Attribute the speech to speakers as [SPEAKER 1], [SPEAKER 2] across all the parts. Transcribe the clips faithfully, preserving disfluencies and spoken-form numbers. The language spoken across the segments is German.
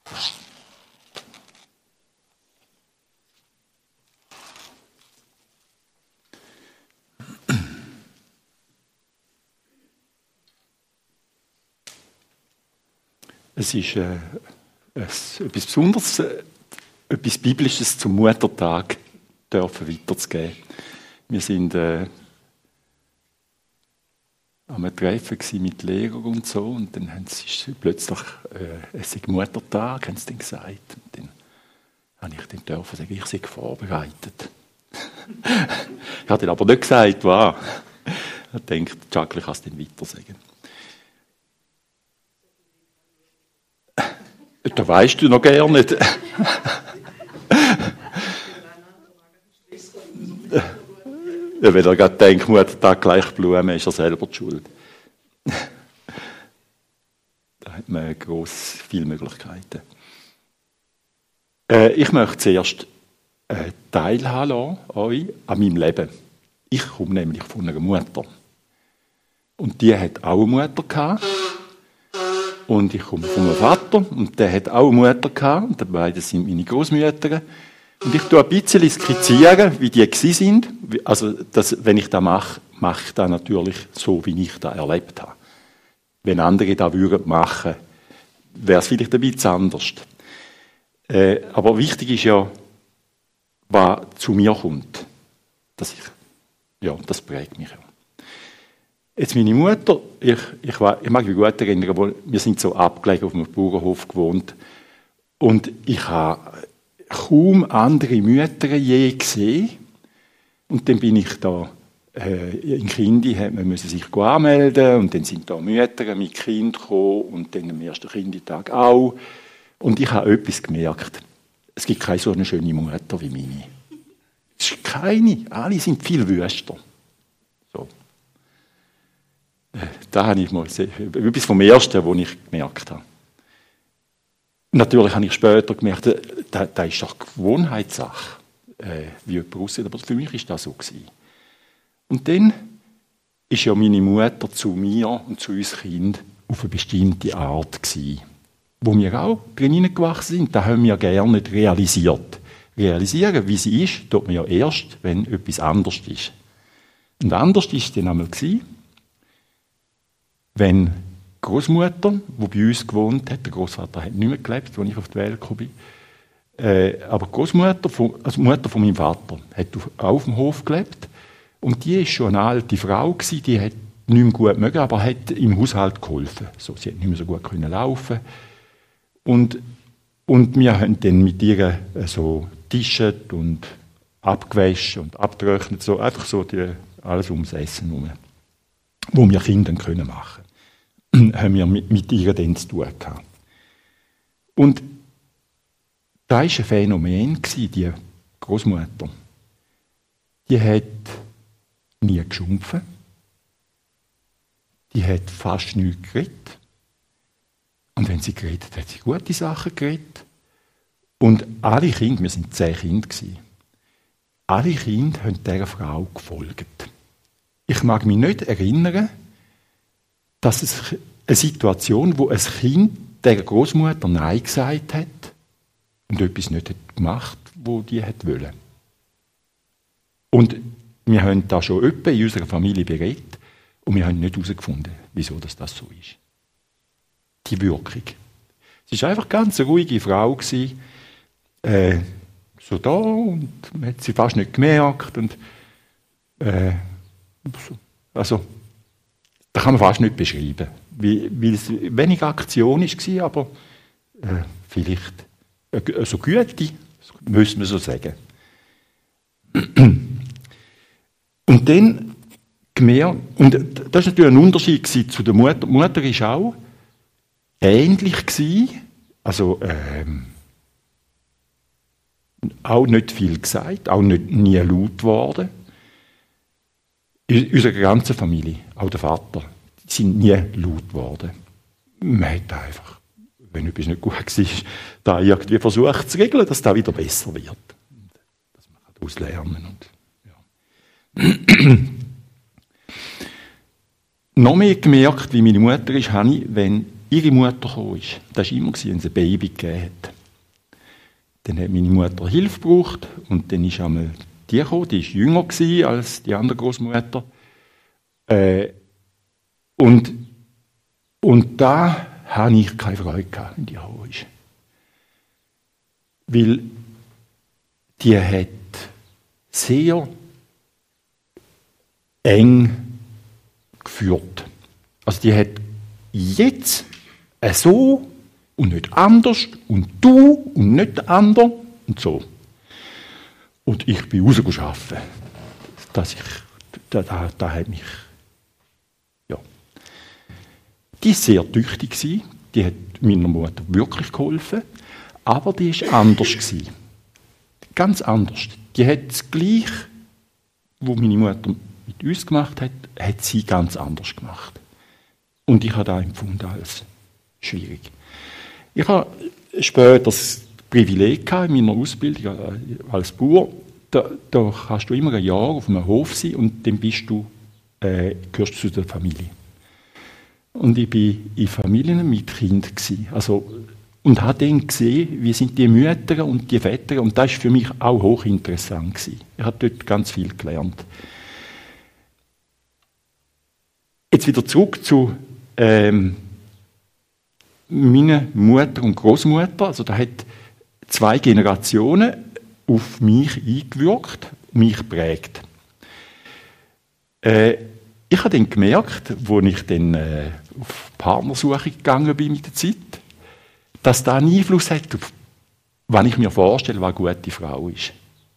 [SPEAKER 1] Es ist äh, es, etwas Besonderes, äh, etwas Biblisches zum Muttertag dürfen weiterzugeben. Wir sind äh, am Treffen mit Lehrern und so, und dann haben sie plötzlich, äh, es ist Muttertag, haben sie dann gesagt. Und dann habe ich dann dürfen sagen, ich sei vorbereitet. Ich habe dann aber nicht gesagt, wow. Ich denke, Jacqueline kann es dann weiter sagen. Da weisst du noch gar nicht. Ja, wenn er gerade denkt, Muttertag gleich Blumen, ist er selber die Schuld. Da hat man gross viele Möglichkeiten. Äh, ich möchte zuerst äh, teilhaben lassen, euch an meinem Leben. Ich komme nämlich von einer Mutter. Und die hat auch eine Mutter gehabt. Und ich komme von meinem Vater, und der hat auch eine Mutter gehabt. Und beide sind meine Großmütter. Und ich tue ein bisschen skizzieren, wie die gewesen sind. Also, das, wenn ich das mache, mache ich das natürlich so, wie ich das erlebt habe. Wenn andere das würden machen, wäre es vielleicht ein bisschen anders. Äh, aber wichtig ist ja, was zu mir kommt. Dass ich, ja, das prägt mich ja. Jetzt meine Mutter, ich, ich, war, ich mag mich gut erinnern, weil wir sind so abgelegen auf einem Bauernhof gewohnt. Und ich habe kaum andere Mütter je gesehen. Und dann bin ich da, äh, in Kindi hat man müssen sich anmelden, und dann sind da Mütter mit Kind gekommen, und dann am ersten Kinditag auch. Und ich habe etwas gemerkt. Es gibt keine so eine schöne Mutter wie meine. Es ist keine. Alle sind viel wüster. So. Da habe ich mal etwas vom Ersten, was ich gemerkt habe. Natürlich habe ich später gemerkt, das, das ist doch Gewohnheitssache, äh, wie jemand aussieht. Aber für mich war das so gewesen. Und dann ist ja meine Mutter zu mir und zu uns Kind auf eine bestimmte Art gewesen, wo wir auch drin hineingewachsen sind. Das haben wir gerne nicht realisiert. Realisieren, wie sie ist, tut man ja erst, wenn etwas anders ist. Und anders war es dann einmal gewesen, wenn die Großmutter, die bei uns gewohnt hat, der Großvater hat nicht mehr gelebt, als ich auf die Welt gekommen bin, äh, aber die Großmutter, also die Mutter von meinem Vater, hat auf, auch auf dem Hof gelebt, und die war schon eine alte Frau gewesen, die hat nicht mehr gut mögen, aber hat im Haushalt geholfen. So, sie hat nicht mehr so gut können laufen. Und, und wir haben dann mit ihr so getischt und abgewaschen und abgetrocknet, so, einfach so die, alles ums Essen herum, wo wir Kinder können machen können, haben wir mit, mit ihr dann zu tun gehabt. Und da war ein Phänomen, die Großmutter. Die hat nie geschumpfen. Die hat fast nichts geredet. Und wenn sie geredet hat, hat sie gute Sachen geredet. Und alle Kinder, wir waren zehn Kinder, alle Kinder haben dieser Frau gefolgt. Ich mag mich nicht erinnern, dass es eine Situation, wo ein Kind der Großmutter Nein gesagt hat und etwas nicht hat gemacht, was die wollte. Und wir haben da schon öppe in unserer Familie beredet, und wir haben nicht herausgefunden, wieso das, das so ist. Die Wirkung. Sie war einfach ganz eine ruhige Frau gewesen, äh, so da, und man hat sie fast nicht gemerkt, und äh, also, das kann man fast nicht beschreiben, weil es wenig Aktion war, aber äh, vielleicht äh, so Güte, müssen wir so sagen. Und dann gemerkt, und das war natürlich ein Unterschied zu der Mutter. Die Mutter war auch ähnlich gewesen, also ähm, auch nicht viel gesagt, auch nicht, nie laut geworden. In unserer ganzen Familie, auch der Vater, sind nie laut geworden. Man hat einfach, wenn etwas nicht gut war, da irgendwie versucht zu regeln, dass das wieder besser wird. Dass man daraus lernen und, ja. Noch mehr gemerkt, wie meine Mutter ist, habe ich, wenn ihre Mutter gekommen ist. Das war immer, wenn es ein Baby gegeben hat. Dann hat meine Mutter Hilfe gebraucht und dann ist einmal die gekommen, die war jünger als die andere Großmutter. Äh, und, und da hatte ich keine Freude gehabt, wenn die gekommen ist. Weil die hat sehr eng geführt. Also die hat jetzt so und nicht anders und du und nicht der andere und so. Und ich bin rausgearbeitet. Dass ich, da, da, da hat mich, ja. Die war sehr tüchtig, die hat meiner Mutter wirklich geholfen, aber die war anders. Ganz anders. Die hat das Gleiche, was meine Mutter mit uns gemacht hat, hat sie ganz anders gemacht. Und ich habe das empfunden als schwierig. Ich habe später das Privileg gehabt in meiner Ausbildung als Bauer. Da, da kannst du immer ein Jahr auf einem Hof sein und dann bist du, äh, gehörst du zu der Familie. Und ich war in Familien mit Kindern. Also, und habe dann gesehen, wie sind die Mütter und die Väter. Und das war für mich auch hochinteressant. Ich habe dort ganz viel gelernt. Jetzt wieder zurück zu ähm, meiner Mutter und Großmutter. Also da hat zwei Generationen auf mich eingewirkt, mich geprägt. Äh, ich habe dann gemerkt, als ich dann äh, auf Partnersuche gegangen bin mit der Zeit, dass das einen Einfluss hat, auf, wenn ich mir vorstelle, was eine gute Frau ist.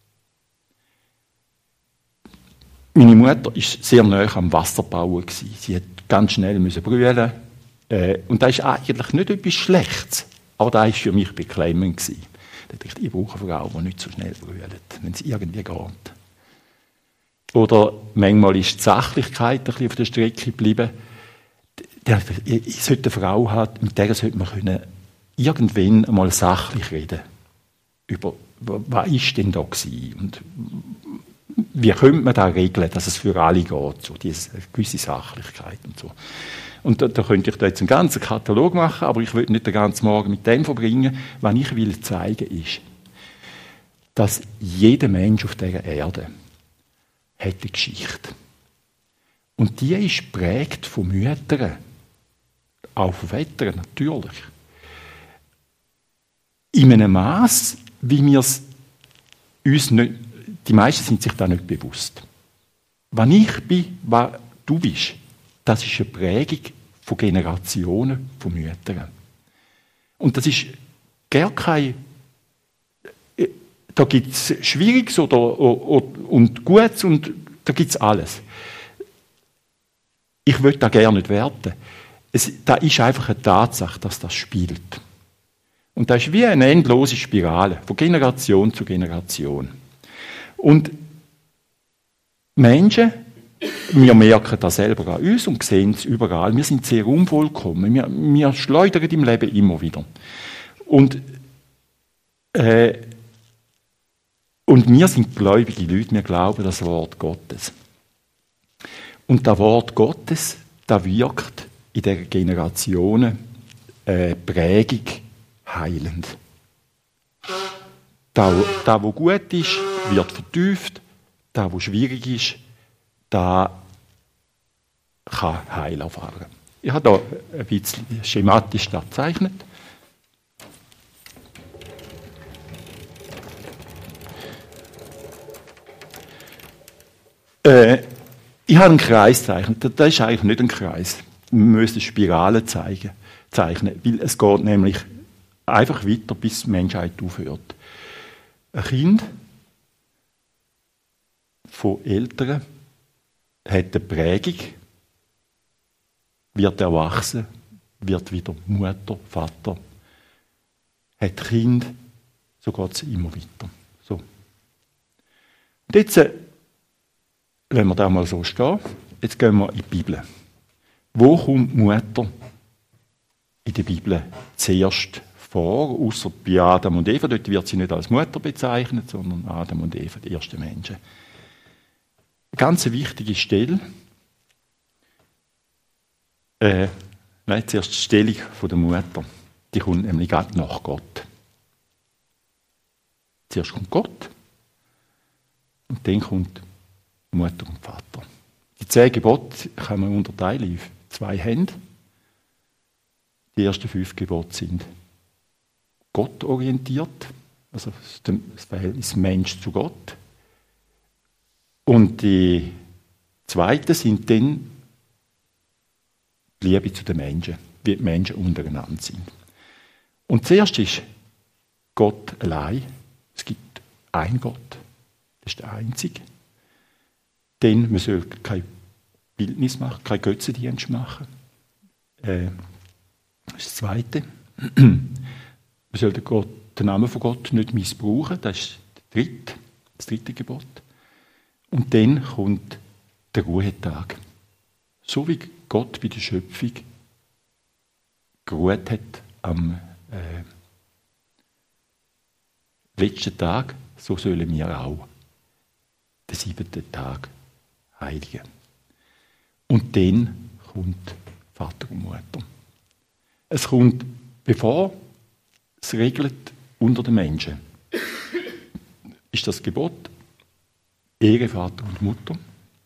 [SPEAKER 1] Meine Mutter war sehr nahe am Wasserbau. Sie hat ganz schnell brüllen. Äh, und das ist eigentlich nicht etwas Schlechtes, aber das war für mich beklemmend. Ich brauche eine Frau, die nicht so schnell brüllt, wenn es irgendwie geht. Oder manchmal ist die Sachlichkeit ein bisschen auf der Strecke geblieben. Ich sollte eine Frau haben, mit der sollte man können irgendwann einmal sachlich reden. Über, was war denn da gewesen? Und wie könnte man das regeln, dass es für alle geht? So, diese gewisse Sachlichkeit und so. Und da, da könnte ich da jetzt einen ganzen Katalog machen, aber ich will nicht den ganzen Morgen mit dem verbringen. Was ich will zeigen ist, dass jeder Mensch auf dieser Erde hat eine Geschichte. Und die ist geprägt von Müttern, auch von Vätern natürlich. In einem Maß, wie wir es uns nicht, die meisten sind sich da nicht bewusst. Was ich bin, was du bist, das ist eine Prägung von Generationen von Müttern. Und das ist gar kein, da gibt es Schwieriges oder, oder, und Gutes und da gibt es alles. Ich will da gerne nicht werten. Es, da ist einfach eine Tatsache, dass das spielt. Und das ist wie eine endlose Spirale, von Generation zu Generation. Und Menschen, wir merken das selber an uns und sehen es überall. Wir sind sehr unvollkommen. Wir, wir schleudern im Leben immer wieder. Und, äh, und wir sind gläubige Leute, wir glauben das Wort Gottes. Und das Wort Gottes, das wirkt in dieser Generationen äh, Prägung heilend. Das, das, was gut ist, wird vertieft. Das, was schwierig ist, das kann Heil erfahren. Ich habe hier ein bisschen schematisch das gezeichnet. Äh, ich habe einen Kreis gezeichnet. Das ist eigentlich nicht ein Kreis. Wir müssen Spirale zeigen, zeichnen, weil es geht nämlich einfach weiter, bis die Menschheit aufhört. Ein Kind von Eltern hat eine Prägung, wird erwachsen, wird wieder Mutter, Vater, hat Kind, so geht es immer weiter. So. Und jetzt, wenn wir da mal so stehen, jetzt gehen wir in die Bibel. Wo kommt Mutter in der Bibel zuerst vor, außer bei Adam und Eva? Dort wird sie nicht als Mutter bezeichnet, sondern Adam und Eva, die ersten Menschen. Eine ganz wichtige Stelle. Äh, Nein, zuerst die Stellung der Mutter. Die kommt nämlich gerade nach Gott. Zuerst kommt Gott und dann kommt Mutter und Vater. Die zehn Gebote kann man unterteilen in zwei Hände. Die ersten fünf Gebote sind gottorientiert, also das Verhältnis Mensch zu Gott. Und die zweiten sind dann die Liebe zu den Menschen, wie die Menschen untereinander sind. Und zuerst ist Gott allein. Es gibt einen Gott, das ist der Einzige. Dann, man soll kein Bildnis machen, kein Götzendienst machen. Äh, das ist das Zweite. Man soll den, Gott, den Namen von Gott nicht missbrauchen, das ist der dritte, das dritte Gebot. Und dann kommt der Ruhetag. So wie Gott bei der Schöpfung geruht hat am äh, letzten Tag, so sollen wir auch den siebten Tag heiligen. Und dann kommt Vater und Mutter. Es kommt, bevor es regelt unter den Menschen, ist das Gebot Ehre Vater und Mutter.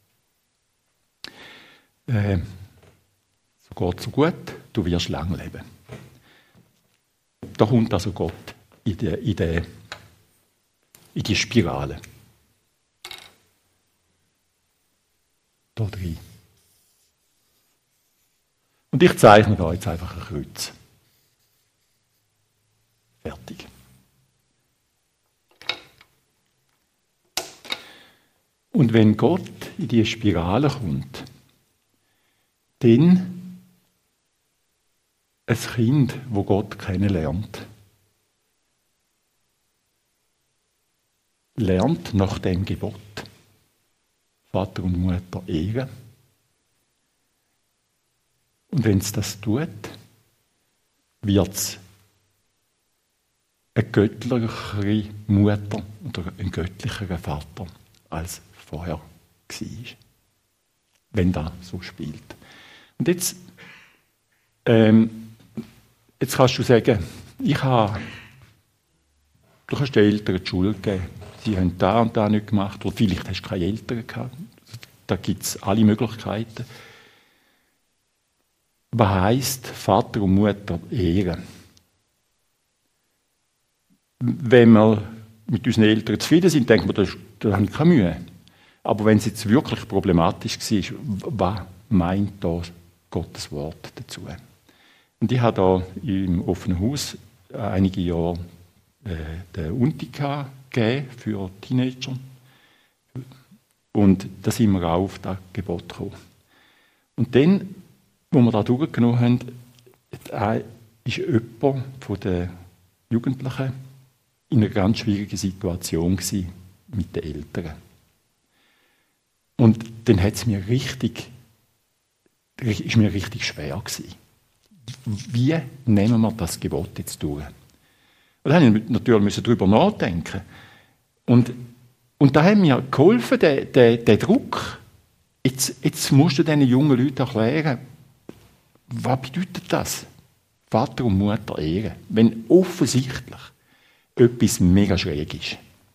[SPEAKER 1] Äh, so geht so gut, du wirst lang leben. Da kommt also Gott in die, in die, in die Spirale. Da drin. Und ich zeichne da jetzt einfach ein Kreuz. Fertig. Und wenn Gott in die Spirale kommt, dann ein Kind, wo Gott kennenlernt, lernt nach dem Gebot Vater und Mutter ehren. Und wenn es das tut, wird es eine göttlichere Mutter oder ein göttlicherer Vater als vorher war. Wenn das so spielt. Und jetzt, ähm, jetzt kannst du sagen, ich habe, du kannst den Eltern die Schuld geben. Sie haben da und da nicht gemacht, oder vielleicht hast du keine Eltern gehabt. Da gibt es alle Möglichkeiten. Was heisst Vater und Mutter ehren? Wenn wir mit unseren Eltern zufrieden sind, denken wir, da, da haben wir keine Mühe. Aber wenn es jetzt wirklich problematisch war, was meint da Gottes Wort dazu? Und ich habe da im offenen Haus einige Jahre äh, den Untika gegeben für Teenager. Und da sind wir auch auf das Gebot gekommen. Und dann, wo wir da durchgenommen haben, ist jemand von den Jugendlichen in einer ganz schwierigen Situation gewesen mit den Eltern. Und dann hat es mir richtig, ist mir richtig schwer gewesen. Wie nehmen wir das Gebot jetzt durch? Und da musste ich natürlich darüber nachdenken. Und, und da hat mir geholfen, der, der, der Druck. Jetzt, jetzt musst du diesen jungen Leuten erklären, was bedeutet das? Vater und Mutter ehren. Wenn offensichtlich etwas mega schräg ist.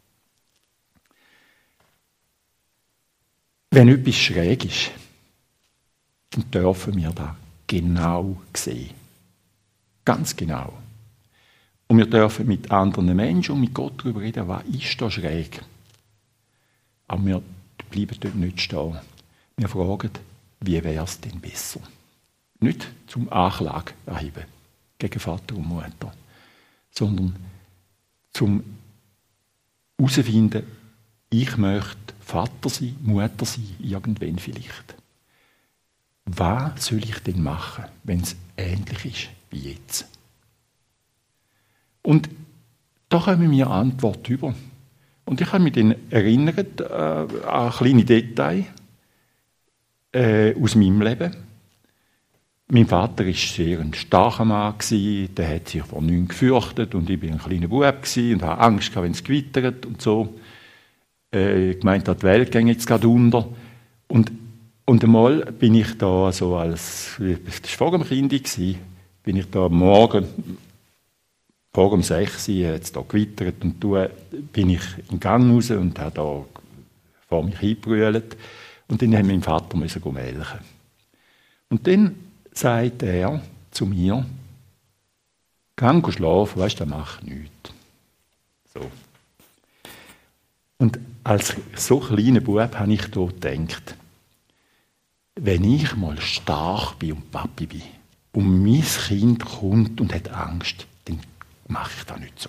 [SPEAKER 1] Wenn etwas schräg ist, dann dürfen wir das genau sehen. Ganz genau. Und wir dürfen mit anderen Menschen und mit Gott darüber reden, was ist da schräg. Aber wir bleiben dort nicht stehen. Wir fragen, wie wäre es denn besser? Nicht zum Anklage erheben gegen Vater und Mutter, sondern zum herausfinden, ich möchte Vater sein, Mutter sein, irgendwann vielleicht. Was soll ich denn machen, wenn es ähnlich ist wie jetzt? Und da kommen wir Antwort über. Und ich habe mich dann erinnert äh, an kleine Details äh, aus meinem Leben. Mein Vater war sehr ein starker Mann, der hat sich vor nichts gefürchtet und ich war ein kleiner Bub und hatte Angst, wenn es gewittert und so. Äh, gemeint hat, die Welt ging jetzt gerade unter. Und Und einmal bin ich da so als, das war vor dem Kind, bin ich da am Morgen, vor um sechs Uhr, hat es da gewittert und da bin ich in den Gang raus und habe da vor mich hingebrüllt. Und dann musste mein Vater müssen melken. Und dann sagt er zu mir, geh schlafen, weisst du, das macht nichts. So. Und als so kleiner Bub habe ich da gedacht, wenn ich mal stark bin und Papi bin und mein Kind kommt und hat Angst, dann mache ich das nicht so.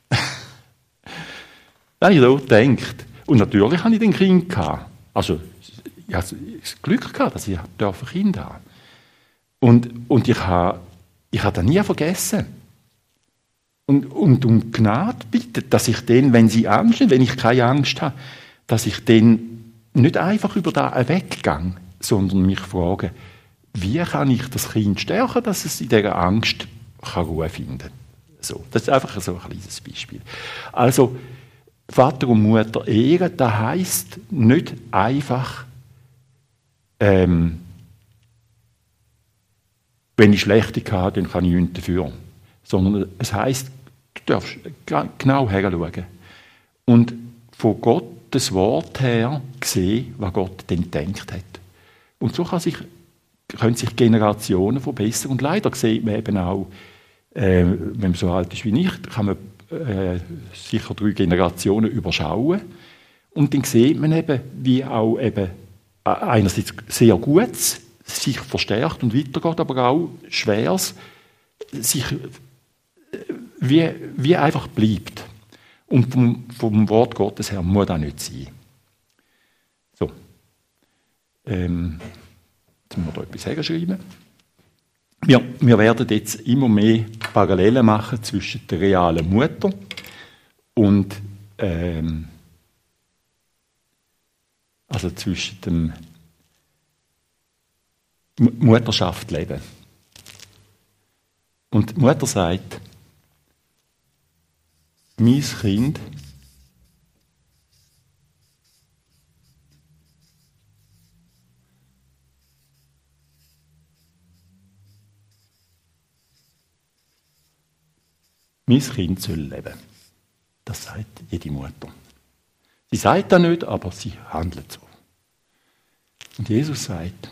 [SPEAKER 1] Da habe ich so gedacht. Und natürlich hatte ich den Kind gehabt. Also, ich hatte das Glück gehabt, dass ich ein Kind haben. Und, und ich habe, ich habe das nie vergessen. Und, und um Gnade bitten, dass ich dann, wenn sie Angst haben, wenn ich keine Angst habe, dass ich dann nicht einfach über das weggehe, sondern mich frage, wie kann ich das Kind stärken, dass es in dieser Angst kann Ruhe finden kann. So, das ist einfach so ein kleines Beispiel. Also, Vater und Mutter ehren, das heisst nicht einfach, ähm, wenn ich schlechte habe, dann kann ich nichts dafür. Sondern es heisst, du darfst genau hinschauen. Und von Gottes Wort her sehen, was Gott denn gedacht hat. Und so kann sich, können sich Generationen verbessern. Und leider sieht man eben auch, äh, wenn man so alt ist wie ich, kann man äh, sicher drei Generationen überschauen. Und dann sieht man eben, wie auch eben einerseits sehr Gutes sich verstärkt und weitergeht, aber auch Schweres sich wie, wie einfach bleibt. Und vom, vom Wort Gottes her muss das nicht sein. So. Ähm, jetzt müssen wir da etwas herschreiben. Wir, wir werden jetzt immer mehr Parallelen machen zwischen der realen Mutter und ähm, also zwischen dem Mutterschaft leben. Und die Mutter sagt, mein Kind mein Kind soll leben. Das sagt jede Mutter. Sie sagt das nicht, aber sie handelt so. Und Jesus sagt,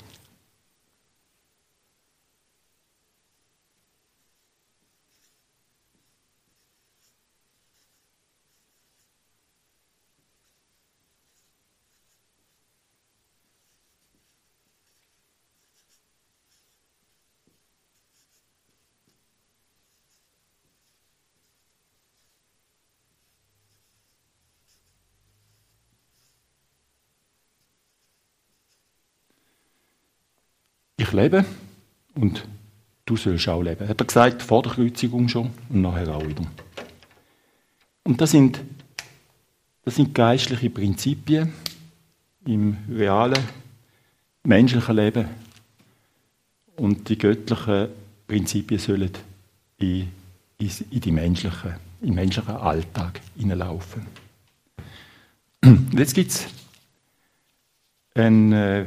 [SPEAKER 1] ich lebe und du sollst auch leben. Hat er gesagt, vor der Kreuzigung schon und nachher auch wieder. Und das sind, das sind geistliche Prinzipien im realen, menschlichen Leben. Und die göttlichen Prinzipien sollen in, in, in die menschlichen, im menschlichen Alltag hineinlaufen. Und jetzt gibt es ein äh,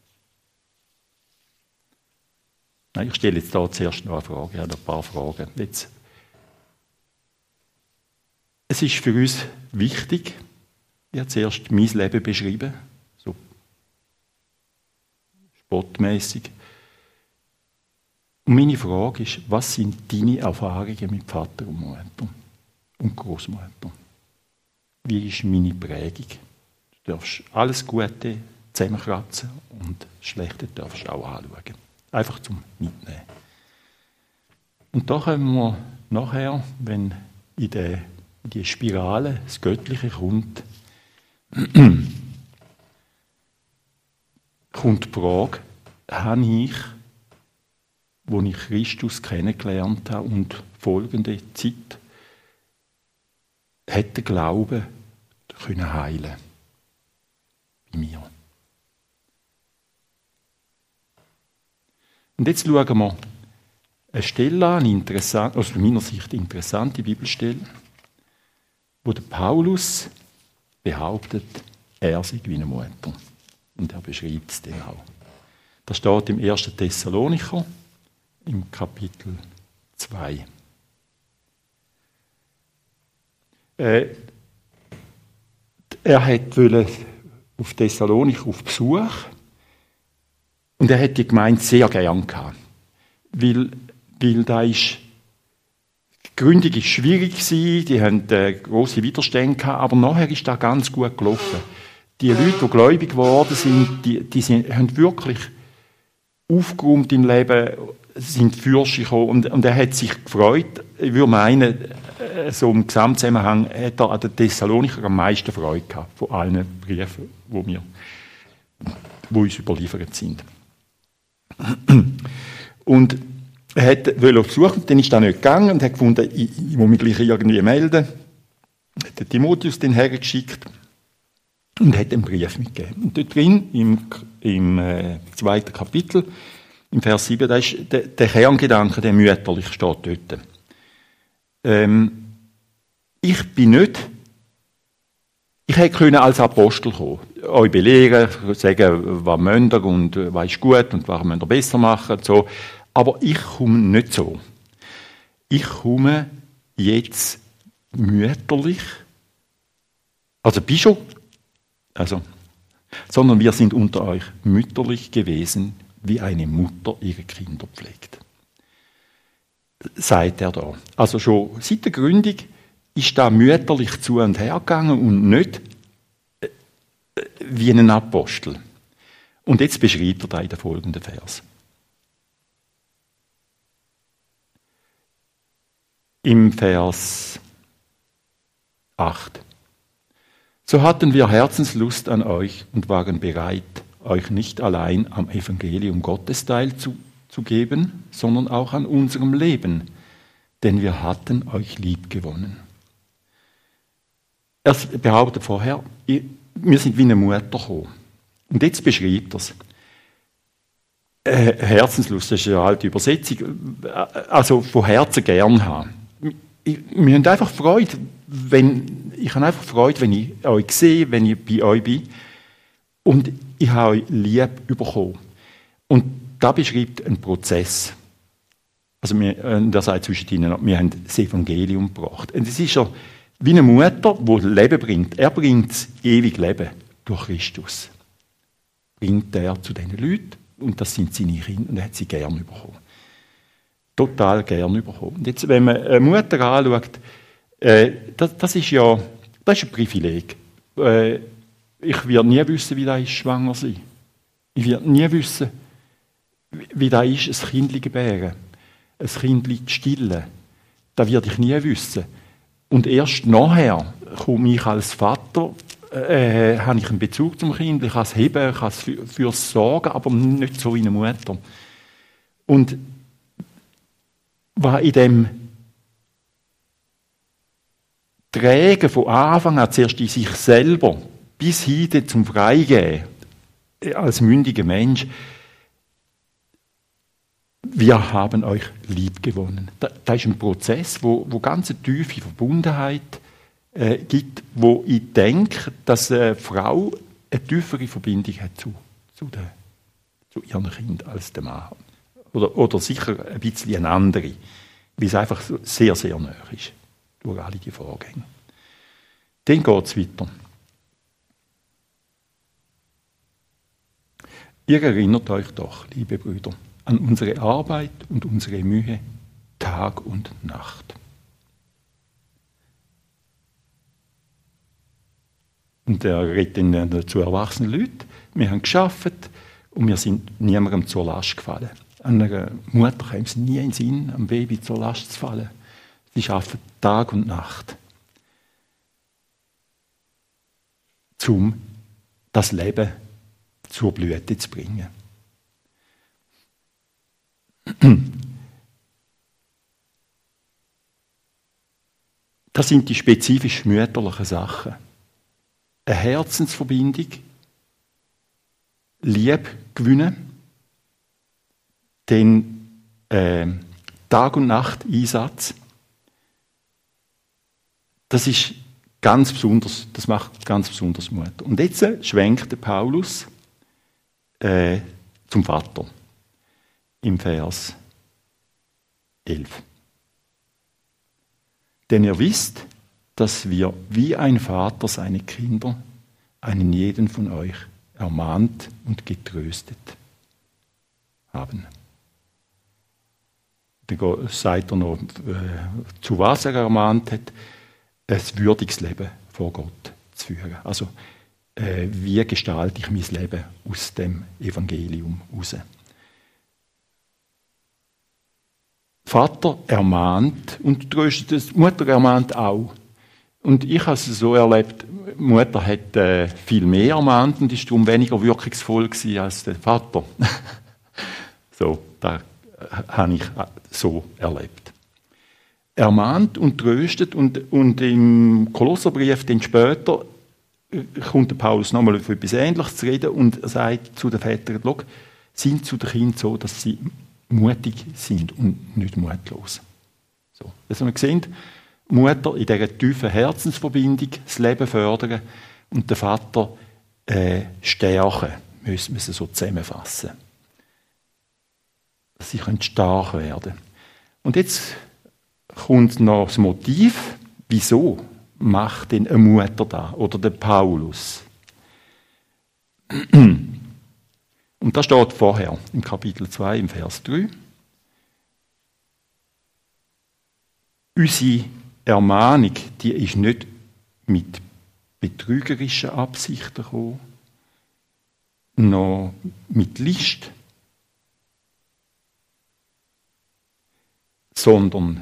[SPEAKER 1] Ich stelle jetzt da zuerst noch eine Frage, ich habe noch ein paar Fragen. Jetzt, es ist für uns wichtig, ich habe zuerst mein Leben beschrieben, so spottmäßig. Und meine Frage ist, was sind deine Erfahrungen mit Vater und Mutter und Großmutter? Wie ist meine Prägung? Du darfst alles Gute zusammenkratzen und das Schlechte darfst du auch anschauen. Einfach zum Mitnehmen. Und da kommen wir nachher, wenn in die, in die Spirale das Göttliche kommt, kommt die Frage, habe ich, wo ich Christus kennengelernt habe und folgende Zeit, hat der Glaube können heilen bei mir. Und jetzt schauen wir eine Stelle an, eine interessant, aus meiner Sicht eine interessante Bibelstelle, wo der Paulus behauptet, er sei wie eine Mutter. Und er beschreibt es dann auch. Das steht im ersten Thessalonicher, im Kapitel zwei. Äh, er wollte auf Thessalonicher auf Besuch und er hat die Gemeinde sehr gern gehabt, weil, weil da ist die Gründung ist schwierig gewesen, die haben äh, grosse Widerstände gehabt, aber nachher ist das ganz gut gelaufen. Die Leute, die gläubig geworden sind, die, die sind, haben wirklich aufgeräumt im Leben, sind Fürsten gekommen und, und er hat sich gefreut. Ich würde meinen, so im Gesamtzusammenhang hat er an den Thessalonicher am meisten Freude gehabt, von allen Briefen, die wir, die uns überliefert sind. Und er wollte auf Besuch, dann ist er nicht gegangen und hat gefunden, ich, ich muss mich gleich irgendwie melden. Er hat den Timotheus den hergeschickt und hat einen Brief mitgegeben. Und dort drin, im, im äh, zweiten Kapitel, im Vers sieben, da ist der, der Kerngedanke, der mütterlich steht dort. Ähm, ich bin nicht, ich hätte als Apostel kommen, euch belehren, sagen, was müsst ihr und was ist gut und was müsst ihr besser machen, so. Aber ich komme nicht so. Ich komme jetzt mütterlich, also Bischof, also, sondern wir sind unter euch mütterlich gewesen, wie eine Mutter ihre Kinder pflegt. Sagt er da. Also schon seit der Gründung ist da mütterlich zu und her gegangen und nicht wie ein Apostel. Und jetzt beschreibt er da in den folgenden Vers. Im Vers acht. So hatten wir Herzenslust an euch und waren bereit, euch nicht allein am Evangelium Gottes teilzugeben, sondern auch an unserem Leben, denn wir hatten euch lieb gewonnen. Er behauptet vorher, wir sind wie eine Mutter gekommen. Und jetzt beschreibt er es. Äh, Herzenslust, das ist eine alte Übersetzung, also von Herzen gern haben. Wir haben einfach Freude, wenn, ich habe einfach Freude, wenn ich euch sehe, wenn ich bei euch bin. Und ich habe euch lieb bekommen. Und da beschreibt einen Prozess. Also, wir, der sagt zwischen ihnen, wir haben das Evangelium gebracht. Und es ist ja wie eine Mutter, die Leben bringt. Er bringt das ewige Leben durch Christus. Bringt er zu diesen Leuten. Und das sind seine Kinder. Und er hat sie gern bekommen. Total gern bekommen. Und jetzt, wenn man eine Mutter anschaut, äh, das, das ist ja das ist ein Privileg. Äh, ich werde nie wissen, wie das ist, schwanger zu sein. Ich werde nie wissen, wie das ist, ein Kind zu gebären, ein Kind zu stillen. Das werde ich nie wissen. Und erst nachher komme ich als Vater, äh, habe ich einen Bezug zum Kind, ich kann es heben, ich kann es für, für es sorgen, aber nicht so wie eine Mutter. Und was in dem Trägen von Anfang an, zuerst in sich selber, bis hin zum Freigeben, als mündiger Mensch, wir haben euch lieb gewonnen. Das ist ein Prozess, wo, wo ganz eine tiefe Verbundenheit äh, gibt, wo ich denke, dass eine Frau eine tiefere Verbindung hat zu, zu, der, zu ihren Kindern als der Mann. Oder, oder sicher ein bisschen eine andere, weil es einfach sehr, sehr nahe ist, durch alle die Vorgänge. Dann geht es weiter. Ihr erinnert euch doch, liebe Brüder, an unsere Arbeit und unsere Mühe, Tag und Nacht. Und er redet dann zu erwachsenen Leuten, wir haben gearbeitet und wir sind niemandem zur Last gefallen. Einer Mutter kam es nie in den Sinn, am Baby zur Last zu fallen. Sie arbeiten Tag und Nacht, um das Leben zur Blüte zu bringen. Das sind die spezifisch mütterlichen Sachen. Eine Herzensverbindung, Liebe gewinnen, den äh, Tag- und Nacht-Einsatz. Das ist ganz besonders, das macht ganz besonders Mut. Und jetzt schwenkt der Paulus äh, zum Vater. Im Vers elf. Denn ihr wisst, dass wir wie ein Vater seine Kinder, einen jeden von euch, ermahnt und getröstet haben. Dann sagt er noch, äh, zu was er ermahnt hat, ein würdiges Leben vor Gott zu führen. Also, äh, wie gestalte ich mein Leben aus dem Evangelium heraus? Vater ermahnt und tröstet, die Mutter ermahnt auch. Und ich habe es so erlebt, die Mutter hat äh, viel mehr ermahnt und ist darum weniger wirkungsvoll gewesen als der Vater. So, das habe ich so erlebt. Ermahnt und tröstet und, und im Kolosserbrief dann später kommt der Paulus nochmal auf etwas Ähnliches zu reden und er sagt zu den Vätern, schau, sind zu den Kindern so, dass sie mutig sind und nicht mutlos. So. Also wir sehen, Mutter in dieser tiefen Herzensverbindung das Leben fördern und der Vater äh, stärken, müssen wir es so zusammenfassen. Dass sie stark werden können. Und jetzt kommt noch das Motiv, wieso macht denn eine Mutter da oder der Paulus? Und das steht vorher im Kapitel zwei, im Vers drei. Unsere Ermahnung, die ist nicht mit betrügerischen Absichten gekommen, noch mit List, sondern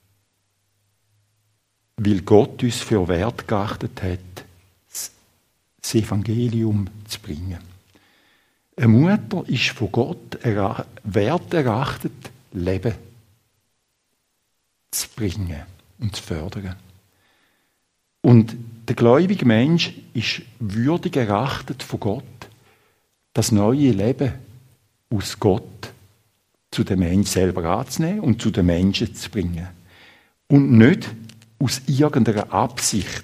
[SPEAKER 1] weil Gott uns für wert geachtet hat, das Evangelium zu bringen. Eine Mutter ist von Gott wert erachtet, Leben zu bringen und zu fördern. Und der gläubige Mensch ist würdig erachtet von Gott, das neue Leben aus Gott zu dem Menschen selber anzunehmen und zu den Menschen zu bringen. Und nicht aus irgendeiner Absicht.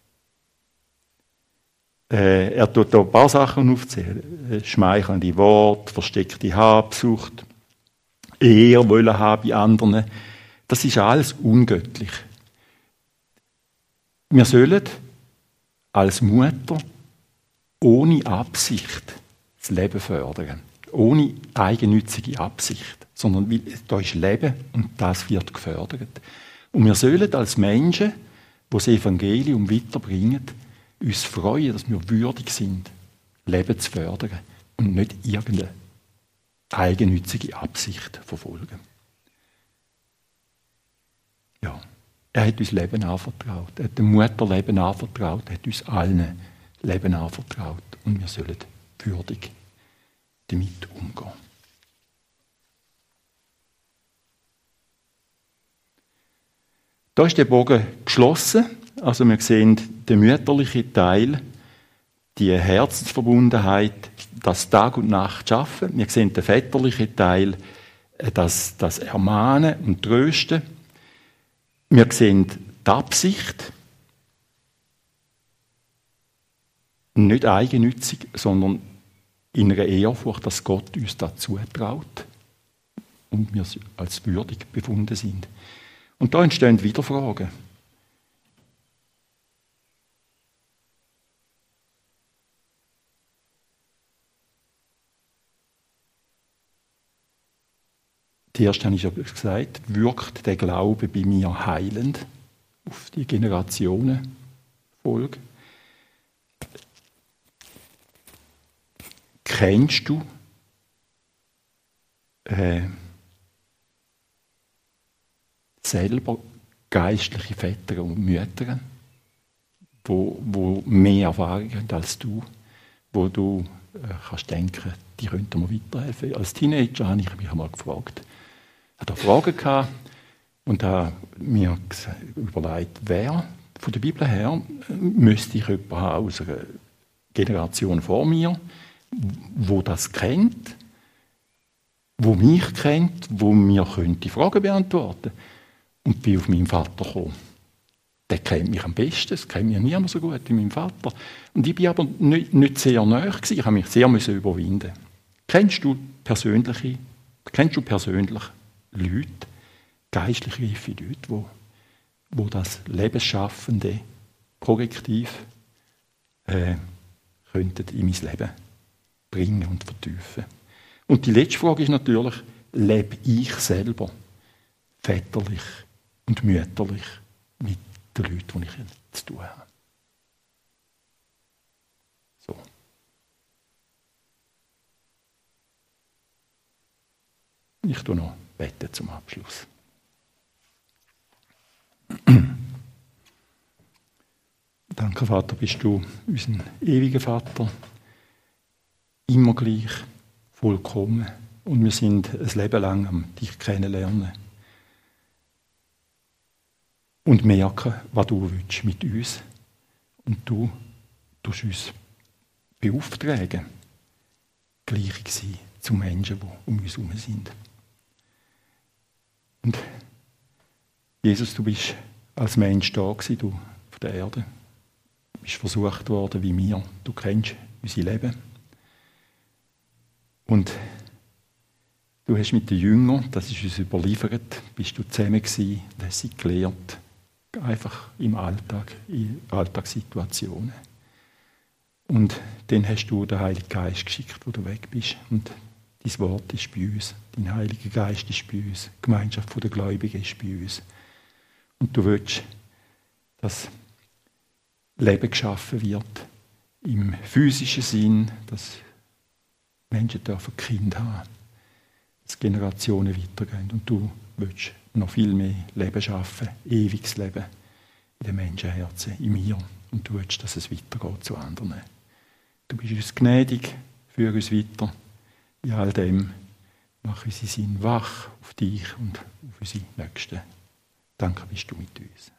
[SPEAKER 1] Äh, er tut da ein paar Sachen aufzählen. Schmeichelnde Worte, versteckte Habsucht, Ehr wollen haben bei anderen. Das ist alles ungöttlich. Wir sollen als Mutter ohne Absicht das Leben fördern. Ohne eigennützige Absicht. Sondern da ist Leben und das wird gefördert. Und wir sollen als Menschen, die das Evangelium weiterbringen, uns freuen, dass wir würdig sind, Leben zu fördern und nicht irgendeine eigennützige Absicht verfolgen. Ja, er hat uns Leben anvertraut. Er hat dem Mutter Leben anvertraut. Er hat uns allen Leben anvertraut. Und wir sollen würdig damit umgehen. Da ist der Bogen geschlossen. Also wir sehen den mütterlichen Teil, die Herzensverbundenheit, das Tag und Nacht schaffen. Wir sehen den väterlichen Teil, das, das Ermahnen und Trösten. Wir sehen die Absicht, nicht eigennützig, sondern in einer Ehrfurcht, dass Gott uns dazu traut und wir als würdig befunden sind. Und da entstehen wieder Fragen. Die erste habe ich ja gesagt, wirkt der Glaube bei mir heilend auf die Generationenfolge? Kennst du äh, selber geistliche Väter und Mütter, wo, wo mehr Erfahrung haben als du, wo du äh, kannst denken, die könnten mir weiterhelfen. Als Teenager habe ich mich einmal gefragt, ich hatte Fragen gehabt und habe mir überlegt, wer von der Bibel her müsste ich jemanden haben aus einer Generation vor mir, wo das kennt, wo mich kennt, wo mir könnte Fragen beantworten. Und bin auf meinen Vater gekommen. Der kennt mich am besten, es kennt mich niemand so gut wie mein Vater. Und ich bin aber nicht, nicht sehr nahe gewesen, ich habe mich sehr müssen überwinden. Kennst du persönliche, kennst du persönlich Leute, geistlich reife Leute, wo, wo das Lebensschaffende projektiv äh, könnten in mein Leben bringen und vertiefen? Und die letzte Frage ist natürlich, lebe ich selber väterlich und mütterlich mit den Leuten, die ich zu tun habe? So. Ich tue noch beten zum Abschluss. Danke, Vater, bist du unser ewiger Vater, immer gleich, vollkommen. Und wir sind ein Leben lang am dich kennenlernen. Und merken, was du willst mit uns. Und du tust uns beauftragen, gleich sein zu Menschen, die um uns herum sind. Und Jesus, du bist als Mensch da gewesen, du auf der Erde. Du bist versucht worden wie wir. Du kennst unser Leben. Und du hast mit den Jüngern, das ist uns überliefert, bist du zusammen gewesen und hast sie gelehrt. Einfach im Alltag, in Alltagssituationen. Und dann hast du den Heiligen Geist geschickt, wo du weg bist. Und dein Wort ist bei uns. Dein Heiliger Geist ist bei uns. Die Gemeinschaft der Gläubigen ist bei uns. Und du willst, dass Leben geschaffen wird, im physischen Sinn, dass Menschen dürfen Kinder haben, dass Generationen weitergehen. Und du willst noch viel mehr Leben schaffen, ewiges Leben in den Menschenherzen, in mir. Und du willst, dass es weitergeht zu anderen. Du bist uns gnädig, führ uns weiter. In all dem mach unseren Sinn wach auf dich und auf unsere Nächsten. Danke, bist du mit uns.